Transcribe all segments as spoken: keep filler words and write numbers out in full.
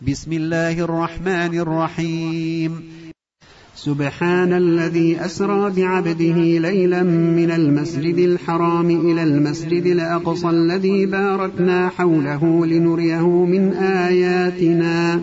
بسم الله الرحمن الرحيم. سبحان الذي أسرى بعبده ليلا من المسجد الحرام إلى المسجد الأقصى الذي باركنا حوله لنريه من آياتنا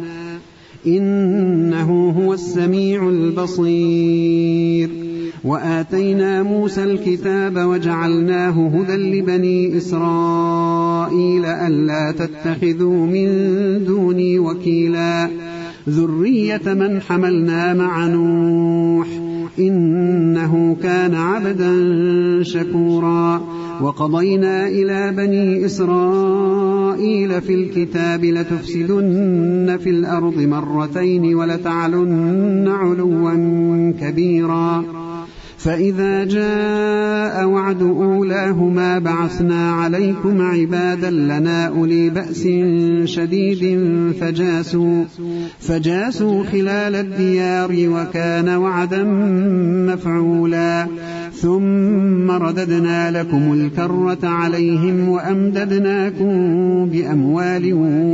إنه هو السميع البصير. وآتينا موسى الكتاب وجعلناه هدى لبني إسرائيل ألا تتخذوا من دوني وكيلا ذرية من حملنا مع نوح إنه كان عبدا شكورا. وقضينا إلى بني إسرائيل في الكتاب لتفسدن في الأرض مرتين ولتعلن علوا كبيرا. فإذا جاء وعد أولاهما بعثنا عليكم عبادا لنا أولي بأس شديد فجاسوا, فجاسوا خلال الديار وكان وعدا مفعولا. ثم رددنا لكم الكرة عليهم وأمددناكم بأموال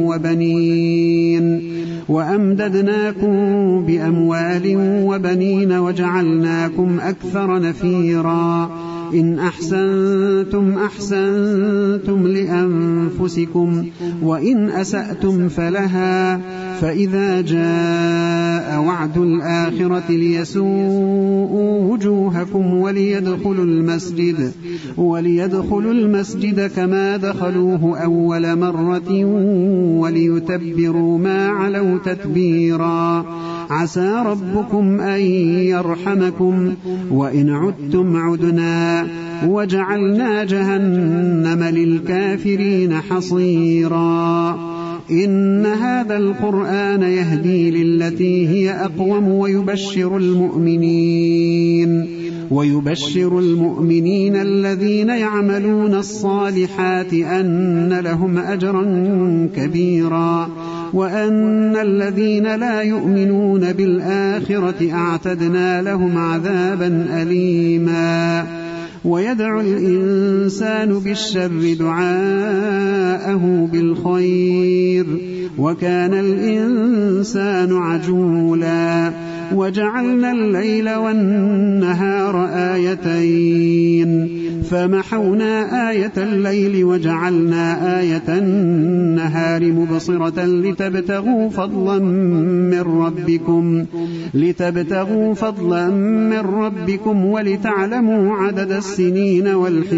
وبنين وأمددناكم بأموال وبنين وجعلناكم أكثر نفيرا. إن أحسنتم أحسنتم لأنفسكم وإن أسأتم فلها. فإذا جاء وعد الآخرة ليسوءوا وجوهكم وليدخلوا المسجد, وليدخلوا المسجد كما دخلوه أول مرة وليتبروا ما علوا تتبيرا. عسى ربكم أن يرحمكم وإن عدتم عدنا وجعلنا جهنم للكافرين حصيرا. إن هذا القرآن يهدي للتي هي أقوم ويبشر المؤمنين ويبشر المؤمنين الذين يعملون الصالحات أن لهم أجرا كبيرا وأن الذين لا يؤمنون بالآخرة أعتدنا لهم عذابا أليما. ويدعو الإنسان بالشر دعاءه بالخير وكان الإنسان عجولا. وجعلنا الليل والنهار آيتين فمحونا آية الليل وجعلنا آية النهار مبصرة لتبتغوا فضلا من ربكم لتبتغوا فضلا من ربكم ولتعلموا عدد السنين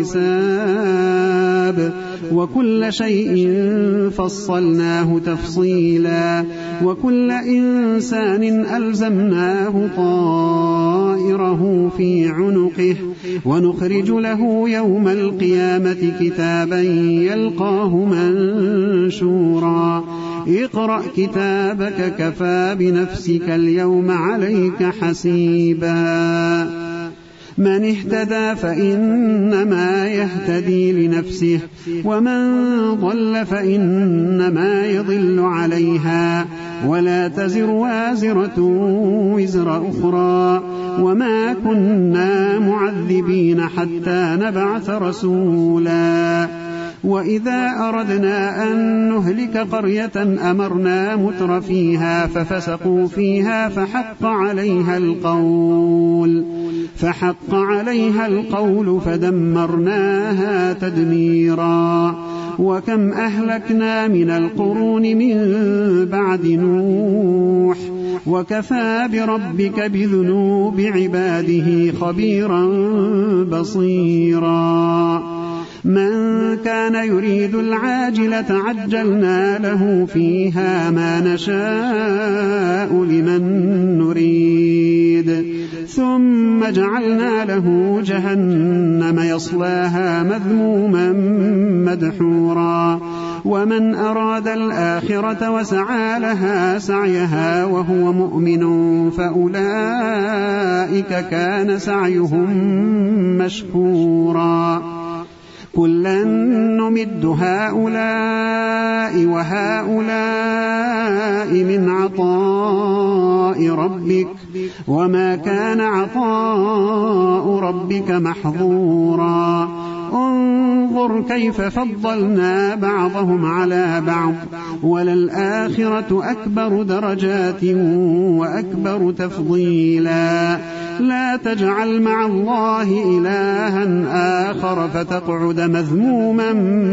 والحساب وكل شيء فصلناه تفصيلا. وكل إنسان ألزمناه طائره في عنقه ونخرج له يوم القيامة كتابا يلقاه منشورا. اقرأ كتابك كفى بنفسك اليوم عليك حسيبا. من اهتدى فإنما يهتدي لنفسه ومن ضل فإنما يضل عليها ولا تزر وازرة وزر أخرى وما كنا معذبين حتى نبعث رسولا. وإذا أردنا أن نهلك قرية أمرنا متر فيها ففسقوا فيها فحق عليها القول فحق عليها القول فدمرناها تدميرا. وكم أهلكنا من القرون من بعد نوح وكفى بربك بذنوب عباده خبيرا بصيرا. من كان يريد العاجلة عجلنا له فيها ما نشاء لمن نريد ثم جعلنا له جهنم يصلاها مذموما مدحورا. ومن أراد الآخرة وسعى لها سعيها وهو مؤمن فأولئك كان سعيهم مشكورا. كلا نمد هؤلاء وهؤلاء من عطاء ربك وما كان عطاء ربك محظورا. انظر كيف فضلنا بعضهم على بعض وللآخرة أكبر درجات وأكبر تفضيلا لا تجعل مع الله إلها آخر فتقعد مذموما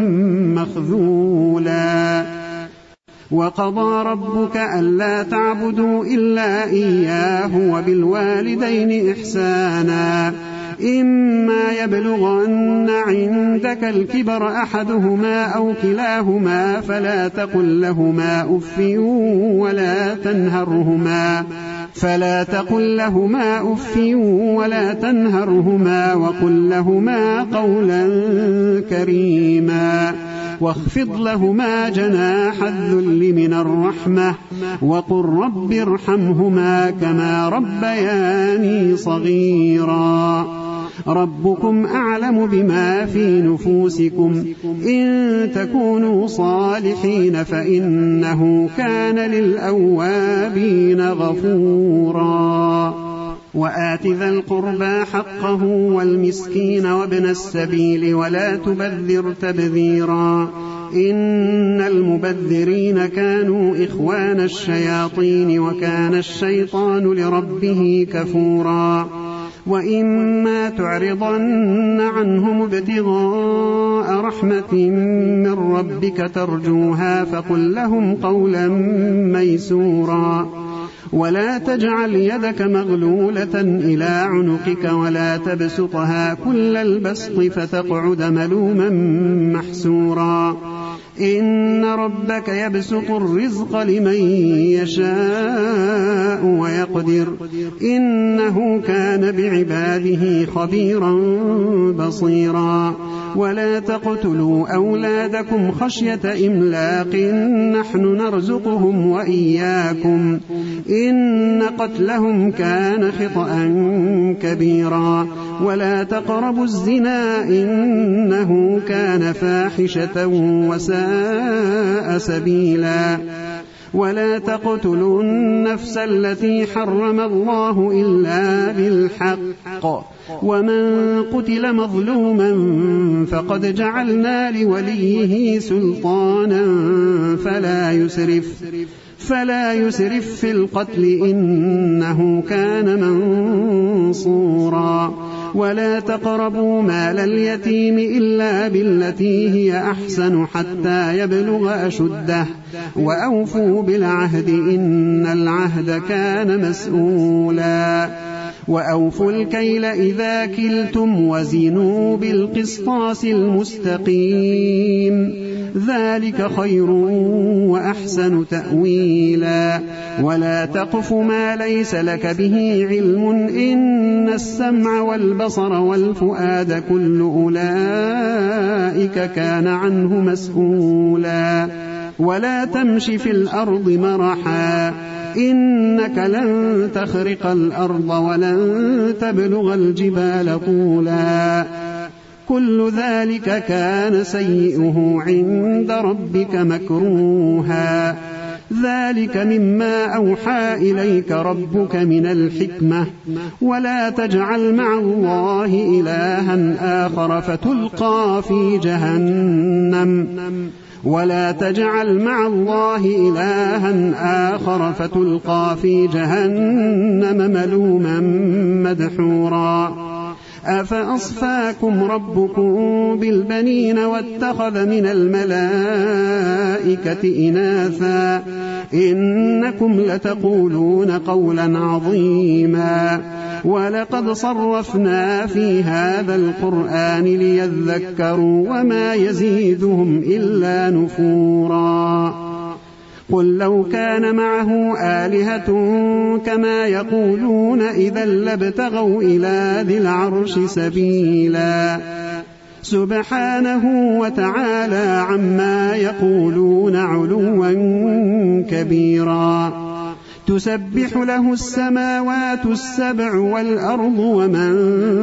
مخذولا وقضى ربك ألا تعبدوا إلا إياه وبالوالدين إحسانا إما يبلغن عندك الكبر أحدهما أو كلاهما فلا تقل لهما أف ولا تنهرهما فلا تقل لهما أف ولا تنهرهما وقل لهما قولا كريما واخفض لهما جناح الذل من الرحمة وقل رب ارحمهما كما ربياني صغيرا ربكم أعلم بما في نفوسكم إن تكونوا صالحين فإنه كان للأوابين غفورا وآت ذا القربى حقه والمسكين وابن السبيل ولا تبذر تبذيرا إن المبذرين كانوا إخوان الشياطين وكان الشيطان لربه كفورا وإما تعرضن عنهم ابتغاء رحمة من ربك ترجوها فقل لهم قولا ميسورا ولا تجعل يدك مغلولة إلى عنقك ولا تبسطها كل البسط فتقعد ملوما محسورا إن ربك يبسط الرزق لمن يشاء ويقدر إنه كان بعباده خبيرا بصيرا ولا تقتلوا أولادكم خشية إملاق نحن نرزقهم وإياكم إن قتلهم كان خطأ كبيرا ولا تقربوا الزنا إنه كان فاحشة وساء سبيلا ولا تقتلوا النفس التي حرم الله إلا بالحق ومن قتل مظلوما فقد جعلنا لوليه سلطانا فلا يسرف فلا يسرف في القتل إنه كان منصورا ولا تقربوا مال اليتيم إلا بالتي هي أحسن حتى يبلغ أشده وأوفوا بالعهد إن العهد كان مسؤولا وأوفوا الكيل إذا كلتم وزنوا بالقسطاس المستقيم ذلك خير وأحسن تأويلا ولا تقف ما ليس لك به علم إن السمع والبصر والفؤاد كل أولئك كان عنه مسؤولا ولا تمش في الأرض مرحا إنك لن تخرق الأرض ولن تبلغ الجبال طولا كل ذلك كان سيئه عند ربك مكروها ذلك مما أوحى إليك ربك من الحكمة ولا تجعل مع الله إلها آخر فتلقى في جهنم ولا تجعل مع الله إلها آخر فتلقى في جهنم ملوما مدحورا أفأصفاكم ربكم بالبنين واتخذ من الملائكة إناثا إنكم لتقولون قولا عظيما ولقد صرفنا في هذا القرآن ليذكروا وما يزيدهم إلا نفورا قل لو كان معه آلهة كما يقولون إذا لابتغوا إلى ذي العرش سبيلا سبحانه وتعالى عما يقولون علوا كبيرا تسبح له السماوات السبع والأرض ومن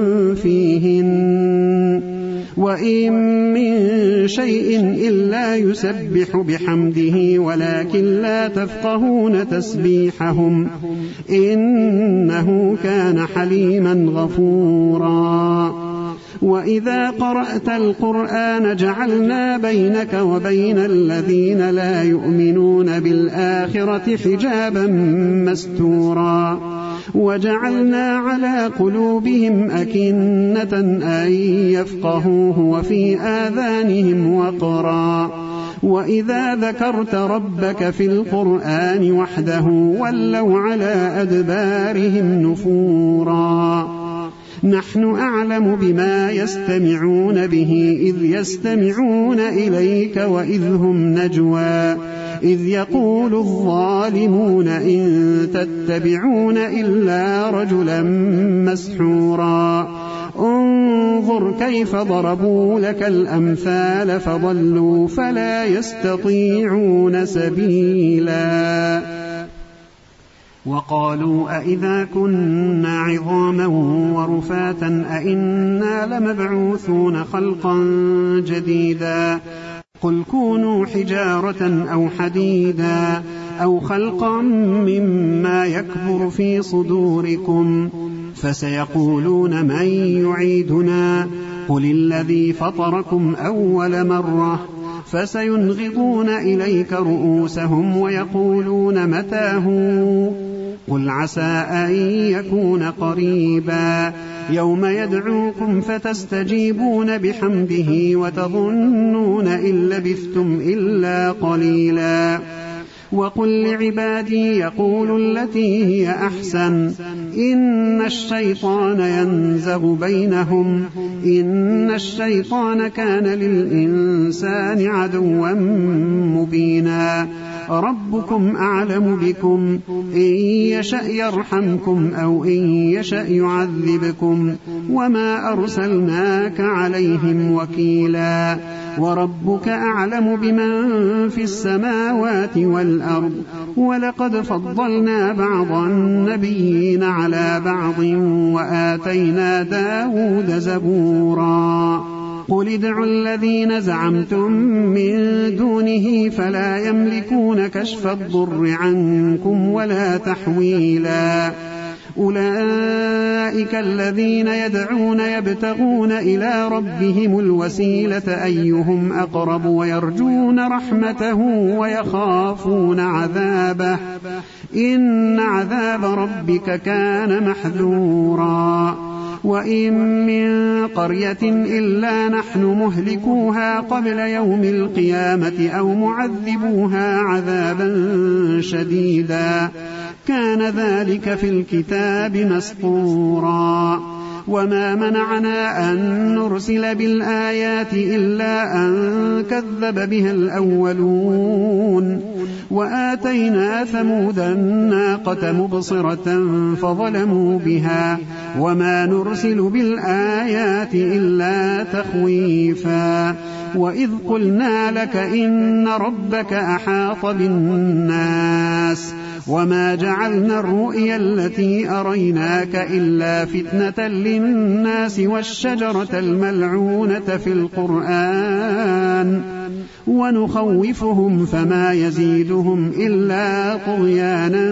فيهن وإن من شيء إلا يسبح بحمده ولكن لا تفقهون تسبيحهم إنه كان حليما غفورا وإذا قرأت القرآن جعلنا بينك وبين الذين لا يؤمنون بالآخرة حجابا مستورا وجعلنا على قلوبهم أكنة أن يفقهوه وفي آذانهم وقرا وإذا ذكرت ربك في القرآن وحده ولوا على أدبارهم نفورا نحن أعلم بما يستمعون به إذ يستمعون إليك وإذ هم نجوى إذ يقول الظالمون إن تتبعون إلا رجلا مسحورا انظر كيف ضربوا لك الأمثال فضلوا فلا يستطيعون سبيلا وقالوا أئذا كنا عظاما ورفاتا أئنا لمبعوثون خلقا جديدا قل كونوا حجارة أو حديدا أو خلقا مما يكبر في صدوركم فسيقولون من يعيدنا قل الذي فطركم أول مرة فسينغضون إليك رؤوسهم ويقولون متى هو قل عسى أن يكون قريبا يوم يدعوكم فتستجيبون بحمده وتظنون إن لبثتم إلا قليلا وقل لعبادي يقولوا التي هي أحسن إن الشيطان ينزغ بينهم إن الشيطان كان للإنسان عدوا مبينا ربكم أعلم بكم إن يشأ يرحمكم أو إن يشأ يعذبكم وما أرسلناك عليهم وكيلا وربك أعلم بمن في السماوات والأرض ولقد فضلنا بعض النبيين على بعض وآتينا داود زبورا قل ادعوا الذين زعمتم من دونه فلا يملكون كشف الضر عنكم ولا تحويلا أولئك الذين يدعون يبتغون إلى ربهم الوسيلة أيهم أقرب ويرجون رحمته ويخافون عذابه إن عذاب ربك كان محذورا وإن من قرية إلا نحن مهلكوها قبل يوم القيامة أو معذبوها عذابا شديدا كان ذلك في الكتاب مسطورا وما منعنا أن نرسل بالآيات إلا أن كذب بها الأولون وآتينا ثمود الناقة مبصرة فظلموا بها وما نرسل بالآيات إلا تخويفا وإذ قلنا لك إن ربك أحاط بالناس وما جعلنا الرؤيا التي أريناك إلا فتنة للناس والشجرة الملعونة في القرآن ونخوفهم فما يزيدهم إلا طغيانا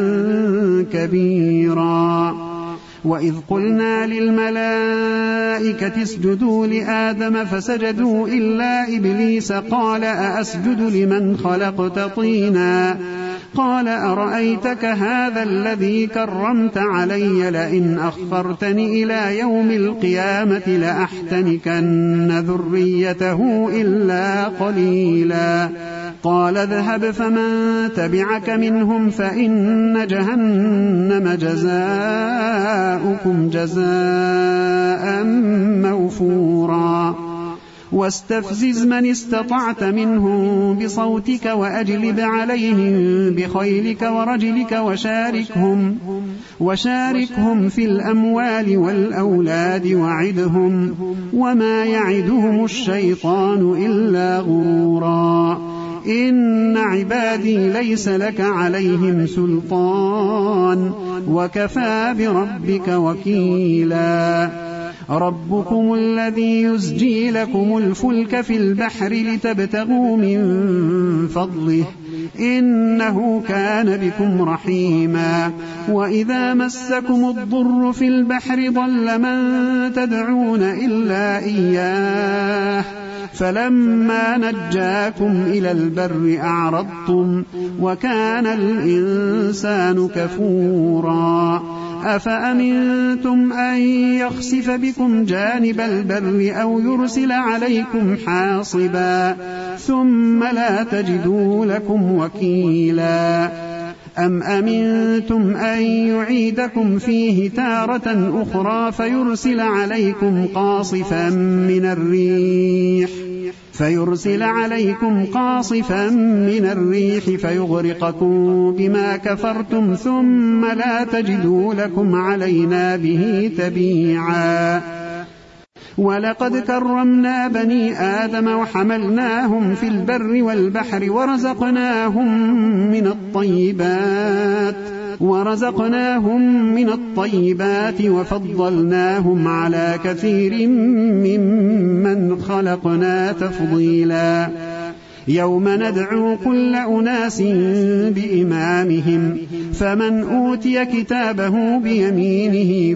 كبيرا وإذ قلنا للملائكة اسجدوا لآدم فسجدوا إلا إبليس قال أأسجد لمن خلقت طينا قال أرأيتك هذا الذي كرمت علي لئن أخرتني إلى يوم القيامة لأحتنكن ذريته إلا قليلا قال اذهب فمن تبعك منهم فإن جهنم جزاؤكم جزاء موفورا واستفزز من استطعت منهم بصوتك وأجلب عليهم بخيلك ورجلك وشاركهم, وشاركهم في الأموال والأولاد وعدهم وما يعدهم الشيطان إلا غرورا إن عبادي ليس لك عليهم سلطان وكفى بربك وكيلا ربكم الذي يزجي لكم الفلك في البحر لتبتغوا من فضله إنه كان بكم رحيما وإذا مسكم الضر في البحر ضل من تدعون إلا إياه فلما نجاكم إلى البر أعرضتم وكان الإنسان كفورا أفأمنتم أن يخسف بكم جانب البر أو يرسل عليكم حاصبا ثم لا تجدوا لكم وكيلا أم أمنتم أن يعيدكم فيه تارة أخرى فيرسل عليكم قاصفا من الريح فيرسل عليكم قاصفا من الريح فيغرقكم بما كفرتم ثم لا تجدوا لكم علينا به تبيعا ولقد كرمنا بني آدم وحملناهم في البر والبحر ورزقناهم من الطيبات ورزقناهم من الطيبات وفضلناهم على كثير ممن خلقنا تفضيلا يوم ندعو كل أناس بإمامهم فمن أوتي كتابه بيمينه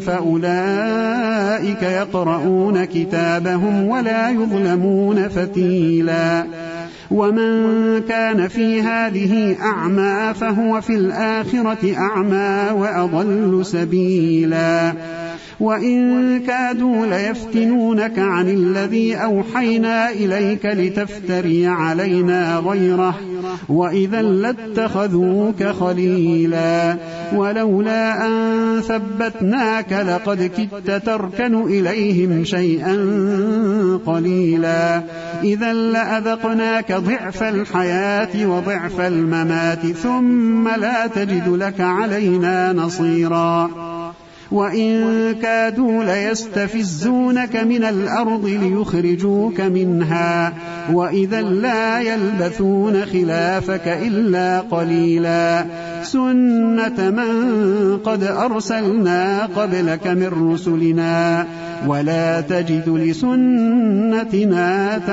فأولئك يقرؤون كتابهم ولا يظلمون فتيلا ومن كان في هذه أعمى فهو في الآخرة أعمى وأضل سبيلا وإن كادوا ليفتنونك عن الذي أوحينا إليك لتفتري علينا غيره وإذا لاتخذوك خليلا ولولا أن ثبتناك لقد كدت تركن إليهم شيئا قليلا إذا لأذقناك ضعف الحياة وضعف الممات ثم لا تجد لك علينا نصيرا وإن كادوا ليستفزونك من الأرض ليخرجوك منها وإذا لا يلبثون خلافك إلا قليلا سنة من قد أرسلنا قبلك من رسلنا ولا تجد لسنتنا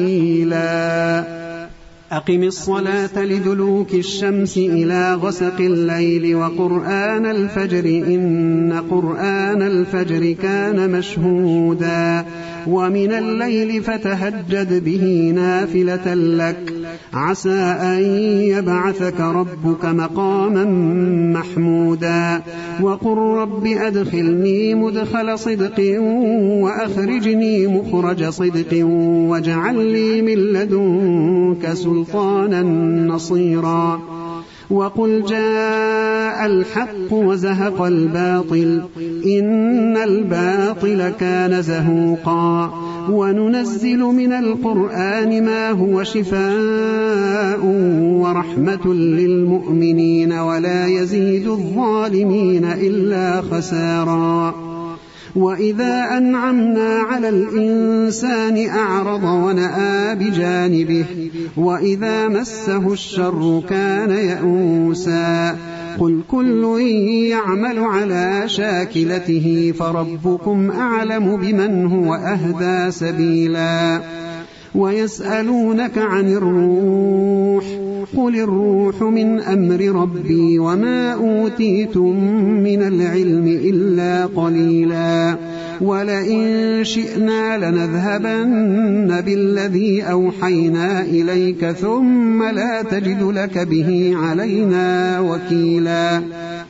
تحويلا أقم الصلاة لدلوك الشمس إلى غسق الليل وقرآن الفجر إن قرآن الفجر كان مشهودا ومن الليل فتهجد به نافلة لك عسى أن يبعثك ربك مقاما محمودا وقل رب أدخلني مدخل صدق وأخرجني مخرج صدق واجعل لي من لدنك سلطانا نصيرا وقل جاء الحق وزهق الباطل إن الباطل كان زهوقا وننزل من القرآن ما هو شفاء ورحمة للمؤمنين ولا يزيد الظالمين إلا خسارا وإذا أنعمنا على الإنسان أعرض ونأى بجانبه وإذا مسه الشر كان يئوسا قل كل يعمل على شاكلته فربكم أعلم بمن هو أهدى سبيلا ويسألونك عن الروح قل الروح من أمر ربي وما أوتيتم من العلم إلا قليلا ولئن شئنا لنذهبن بالذي أوحينا إليك ثم لا تجد لك به علينا وكيلا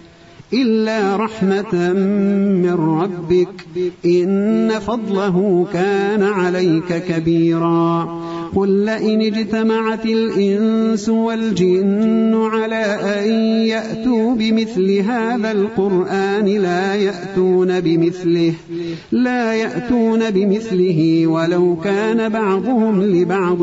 إلا رحمة من ربك إن فضله كان عليك كبيرا قل لئن اجتمعت الإنس والجن على أن يأتوا بمثل هذا القرآن لا يأتون بمثله لا يأتون بمثله ولو كان بعضهم لبعض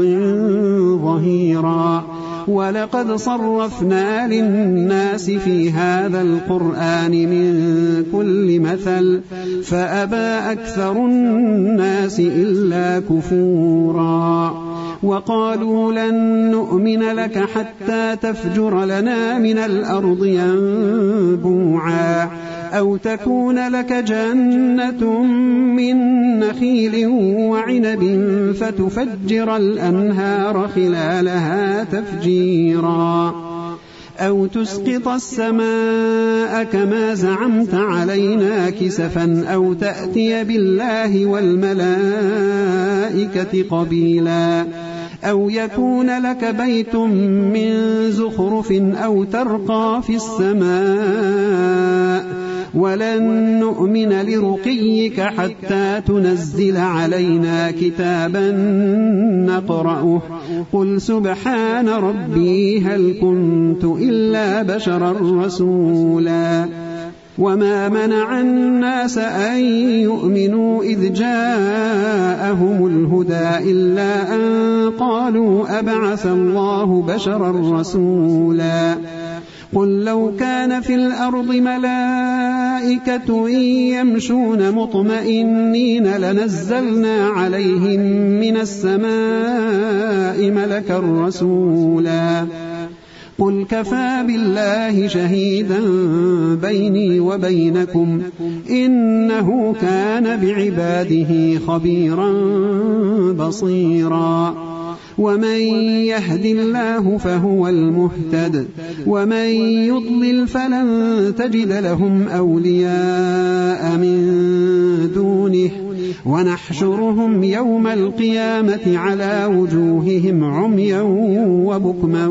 ظهيرا ولقد صرفنا للناس في هذا القرآن من كل مثل فأبى أكثر الناس إلا كفورا وقالوا لن نؤمن لك حتى تفجر لنا من الأرض ينبوعا أو تكون لك جنة من نخيل وعنب فتفجر الأنهار خلالها تفجيرا أو تسقط السماء كما زعمت علينا كسفا أو تأتي بالله والملائكة قبيلا أو يكون لك بيت من زخرف أو ترقى في السماء ولن نؤمن لرقيك حتى تنزل علينا كتابا نقرأه قل سبحان ربي هل كنت إلا بشرا رسولا وما منع الناس أن يؤمنوا إذ جاءهم الهدى إلا أن قالوا أبعث الله بشرا رسولا قل لو كان في الأرض ملائكة يمشون مطمئنين لنزلنا عليهم من السماء ملكا رسولا قل كفى بالله شهيدا بيني وبينكم إنه كان بعباده خبيرا بصيرا ومن يهد الله فهو المهتد ومن يضلل فلن تجد لهم أولياء من دونه ونحشرهم يوم القيامة على وجوههم عميا وبكما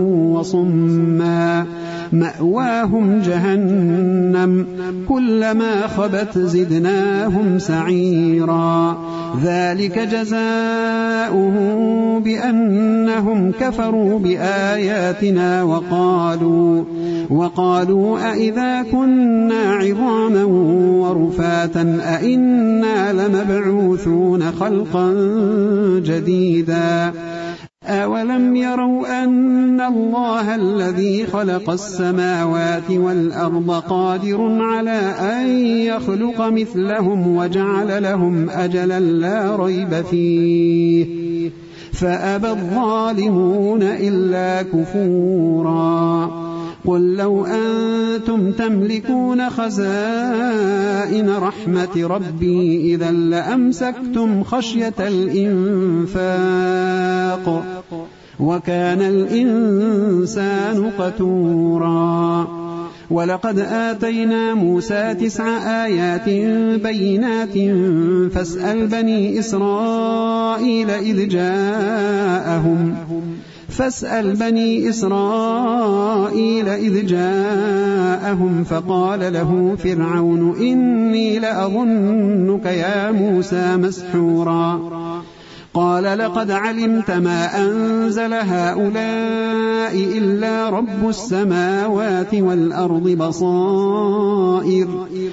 وصما مأواهم جهنم كلما خبت زدناهم سعيرا ذلك جزاؤهم بأنهم كفروا بآياتنا وقالوا وقالوا أئذا كنا عظاما ورفاتا أئنا لمبعوثون خلقا جديدا أولم يروا أن الله الذي خلق السماوات والأرض قادر على أن يخلق مثلهم وجعل لهم أجلا لا ريب فيه فأبى الظالمون إلا كفورا قل لو أنتم تملكون خزائن رحمة ربي إذا لأمسكتم خشية الإنفاق وكان الإنسان قتورا ولقد آتينا موسى تسع آيات بينات فاسأل بني إسرائيل إذ جاءهم فاسأل بني إسرائيل إذ جاءهم فقال له فرعون إني لأظنك يا موسى مسحورا قال لقد علمت ما أنزل هؤلاء إلا رب السماوات والأرض بصائر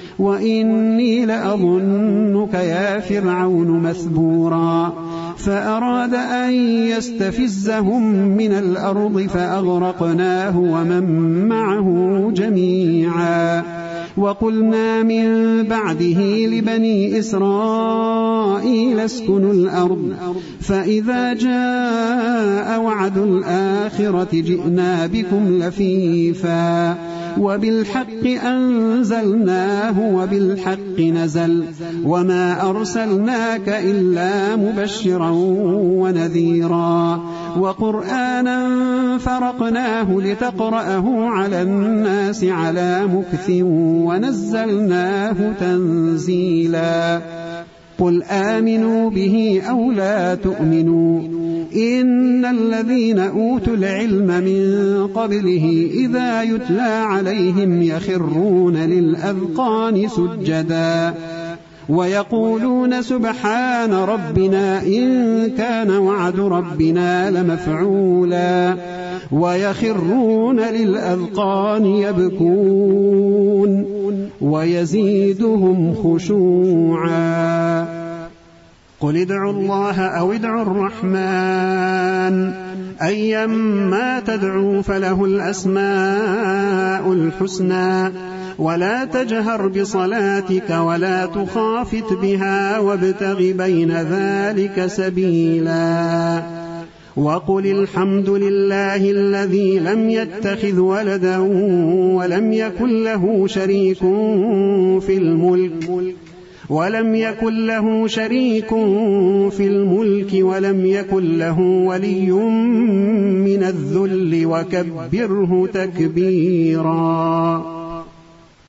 وإني لأظنك يا فرعون مثبورا فأراد أن يستفزهم من الأرض فأغرقناه ومن معه جميعا وقلنا من بعده لبني إسرائيل اسكنوا الأرض فإذا جاء وعد الآخرة جئنا بكم لفيفا وبالحق أنزلناه وبالحق نزل وما أرسلناك إلا مبشرا ونذيرا وقرآنا فرقناه لتقرأه على الناس على مكث ونزلناه تنزيلا قل آمنوا به أو لا تؤمنوا إن الذين أوتوا العلم من قبله إذا يتلى عليهم يخرون للأذقان سجدا ويقولون سبحان ربنا إن كان وعد ربنا لمفعولا ويخرون للأذقان يبكون ويزيدهم خشوعا قل ادعوا الله أو ادعوا الرحمن أيما تدعوا فله الأسماء الحسنى ولا تجهر بصلاتك ولا تخافت بها وابتغ بين ذلك سبيلا وقل الحمد لله الذي لم يتخذ ولدا ولم يكن له شريك في الملك ولم يكن له شريك في الملك ولم يكن له ولي من الذل وكبره تكبيرا.